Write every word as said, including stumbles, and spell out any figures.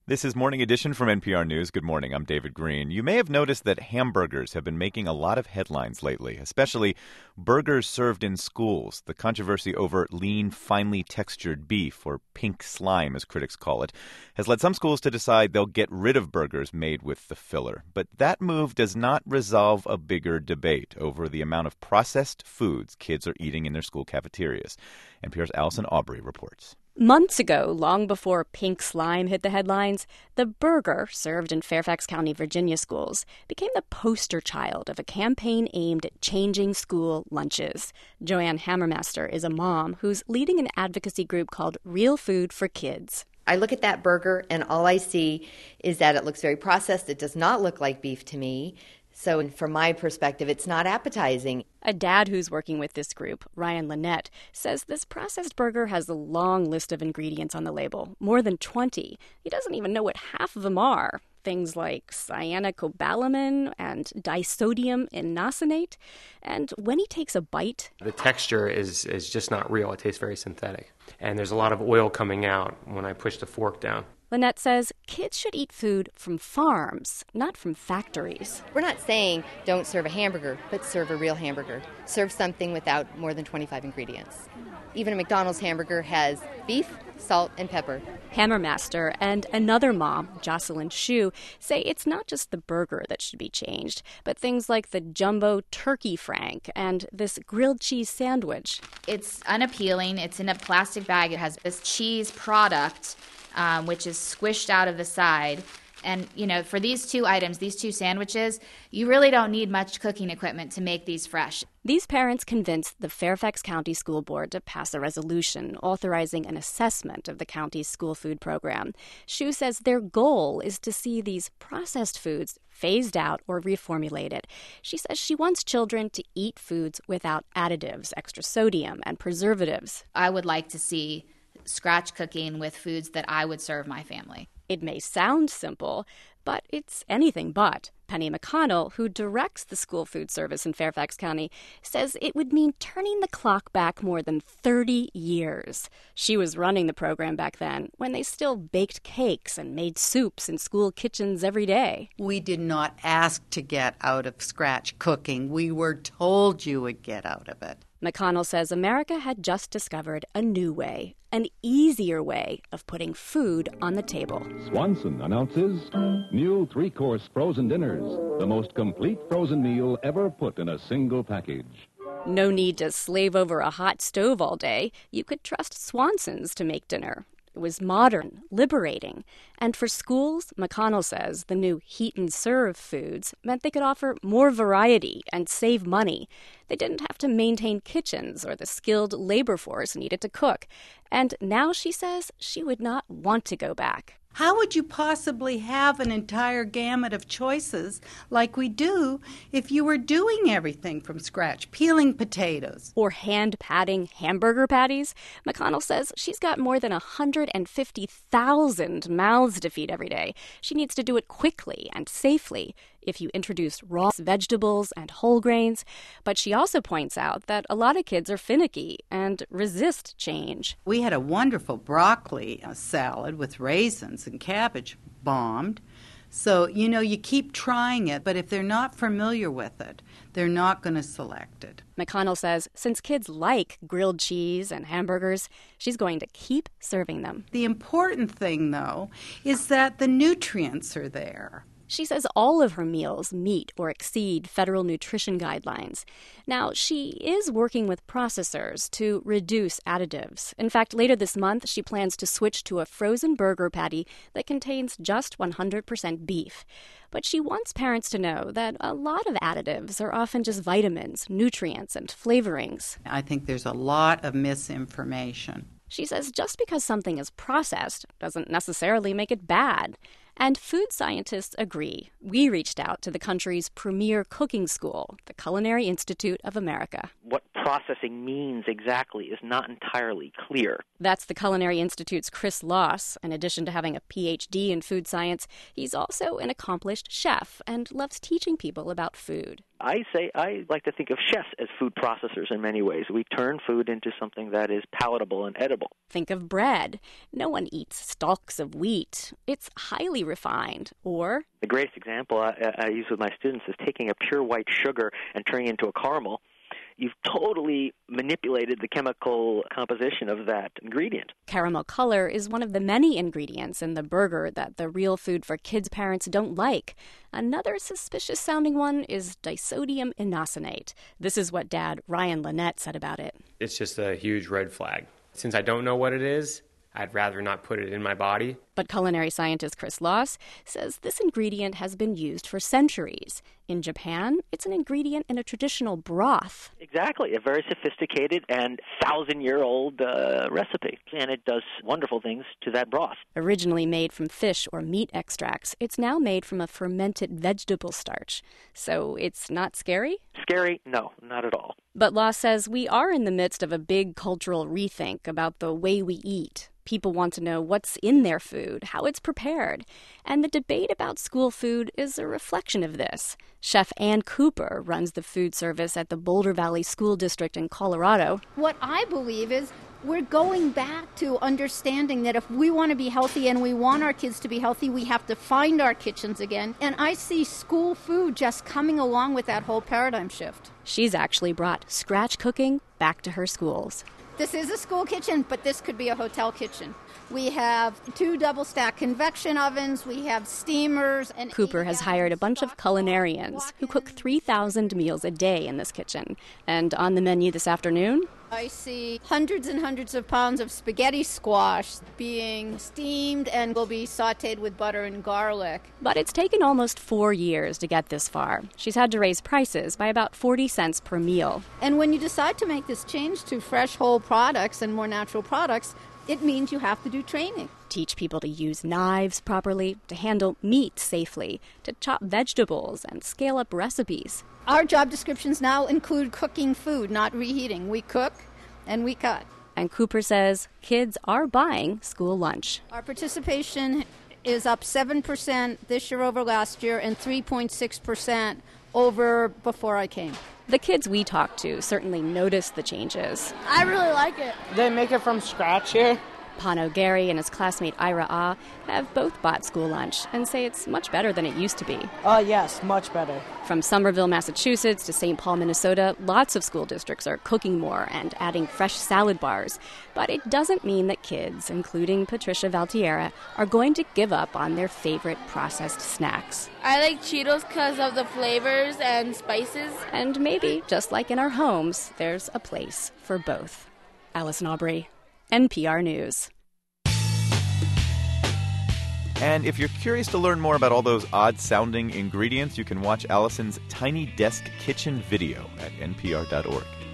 This is Morning Edition from N P R News. Good morning. I'm David Green. You may have noticed that hamburgers have been making a lot of headlines lately, especially burgers served in schools. The controversy over lean, finely textured beef, or pink slime as critics call it, has led some schools to decide they'll get rid of burgers made with the filler. But that move does not resolve a bigger debate over the amount of processed foods kids are eating in their school cafeterias. N P R's Allison Aubrey reports. Months ago, long before pink slime hit the headlines, the burger served in Fairfax County, Virginia schools became the poster child of a campaign aimed at changing school lunches. Joanne Hammermaster is a mom who's leading an advocacy group called Real Food for Kids. I look at that burger and all I see is that it looks very processed. It does not look like beef to me. So from my perspective, it's not appetizing. A dad who's working with this group, Ryan Lynette, says this processed burger has a long list of ingredients on the label, more than twenty. He doesn't even know what half of them are. Things like cyanocobalamin and disodium inosinate. And when he takes a bite, the texture is, is just not real. It tastes very synthetic. And there's a lot of oil coming out when I push the fork down. Lynette says kids should eat food from farms, not from factories. We're not saying don't serve a hamburger, but serve a real hamburger. Serve something without more than twenty-five ingredients. Even a McDonald's hamburger has beef, salt, and pepper. Hammermaster and another mom, Jocelyn Shu, say it's not just the burger that should be changed, but things like the jumbo turkey frank and this grilled cheese sandwich. It's unappealing. It's in a plastic bag. It has this cheese product, um, which is squished out of the side. And, you know, for these two items, these two sandwiches, you really don't need much cooking equipment to make these fresh. These parents convinced the Fairfax County School Board to pass a resolution authorizing an assessment of the county's school food program. Shu says their goal is to see these processed foods phased out or reformulated. She says she wants children to eat foods without additives, extra sodium, and preservatives. I would like to see scratch cooking with foods that I would serve my family. It may sound simple, but it's anything but. Penny McConnell, who directs the school food service in Fairfax County, says it would mean turning the clock back more than thirty years. She was running the program back then, when they still baked cakes and made soups in school kitchens every day. We did not ask to get out of scratch cooking. We were told you would get out of it. McConnell says America had just discovered a new way, an easier way of putting food on the table. Swanson announces new three-course frozen dinners, the most complete frozen meal ever put in a single package. No need to slave over a hot stove all day. You could trust Swanson's to make dinner. It was modern, liberating. And for schools, McConnell says the new heat and serve foods meant they could offer more variety and save money. They didn't have to maintain kitchens or the skilled labor force needed to cook. And now she says she would not want to go back. How would you possibly have an entire gamut of choices like we do if you were doing everything from scratch, peeling potatoes? Or hand-patting hamburger patties? McConnell says she's got more than one hundred fifty thousand mouths to feed every day. She needs to do it quickly and safely if you introduce raw vegetables and whole grains. But she also points out that a lot of kids are finicky and resist change. We had a wonderful broccoli salad with raisins and cabbage, bombed. So, you know, you keep trying it, but if they're not familiar with it, they're not going to select it. McConnell says since kids like grilled cheese and hamburgers, she's going to keep serving them. The important thing, though, is that the nutrients are there. She says all of her meals meet or exceed federal nutrition guidelines. Now, she is working with processors to reduce additives. In fact, later this month, she plans to switch to a frozen burger patty that contains just one hundred percent beef. But she wants parents to know that a lot of additives are often just vitamins, nutrients, and flavorings. I think there's a lot of misinformation. She says just because something is processed doesn't necessarily make it bad. And food scientists agree. We reached out to the country's premier cooking school, the Culinary Institute of America. What processing means exactly is not entirely clear. That's the Culinary Institute's Chris Loss. In addition to having a P H D in food science, he's also an accomplished chef and loves teaching people about food. I say I like to think of chefs as food processors in many ways. We turn food into something that is palatable and edible. Think of bread. No one eats stalks of wheat. It's highly refined. Or the greatest example I, I use with my students is taking a pure white sugar and turning it into a caramel. You've totally manipulated the chemical composition of that ingredient. Caramel color is one of the many ingredients in the burger that the Real Food for Kids parents don't like. Another suspicious-sounding one is disodium inosinate. This is what Dad Ryan Lynette said about it. It's just a huge red flag. Since I don't know what it is, I'd rather not put it in my body. But culinary scientist Chris Loss says this ingredient has been used for centuries. In Japan, it's an ingredient in a traditional broth. Exactly, a very sophisticated and thousand-year-old uh, recipe. And it does wonderful things to that broth. Originally made from fish or meat extracts, it's now made from a fermented vegetable starch. So it's not scary? Scary? No, not at all. But Loss says we are in the midst of a big cultural rethink about the way we eat. People want to know what's in their food, how it's prepared. And the debate about school food is a reflection of this. Chef Ann Cooper runs the food service at the Boulder Valley School District in Colorado. What I believe is we're going back to understanding that if we want to be healthy and we want our kids to be healthy, we have to find our kitchens again. And I see school food just coming along with that whole paradigm shift. She's actually brought scratch cooking back to her schools. This is a school kitchen, but this could be a hotel kitchen. We have two double-stack convection ovens. We have steamers. And Cooper has hired a bunch of culinarians who cook three thousand meals a day in this kitchen. And on the menu this afternoon, I see hundreds and hundreds of pounds of spaghetti squash being steamed and will be sautéed with butter and garlic. But it's taken almost four years to get this far. She's had to raise prices by about forty cents per meal. And when you decide to make this change to fresh, whole products and more natural products, it means you have to do training. Teach people to use knives properly, to handle meat safely, to chop vegetables and scale up recipes. Our job descriptions now include cooking food, not reheating. We cook and we cut. And Cooper says kids are buying school lunch. Our participation is up seven percent this year over last year and three point six percent over before I came. The kids we talked to certainly noticed the changes. I really like it. They make it from scratch here. Pano Gary and his classmate Ira Ah have both bought school lunch and say it's much better than it used to be. Oh, uh, yes, much better. From Somerville, Massachusetts to Saint Paul, Minnesota, lots of school districts are cooking more and adding fresh salad bars. But it doesn't mean that kids, including Patricia Valtierra, are going to give up on their favorite processed snacks. I like Cheetos because of the flavors and spices. And maybe, just like in our homes, there's a place for both. Allison Aubrey, N P R News. And if you're curious to learn more about all those odd-sounding ingredients, you can watch Allison's Tiny Desk Kitchen video at N P R dot org.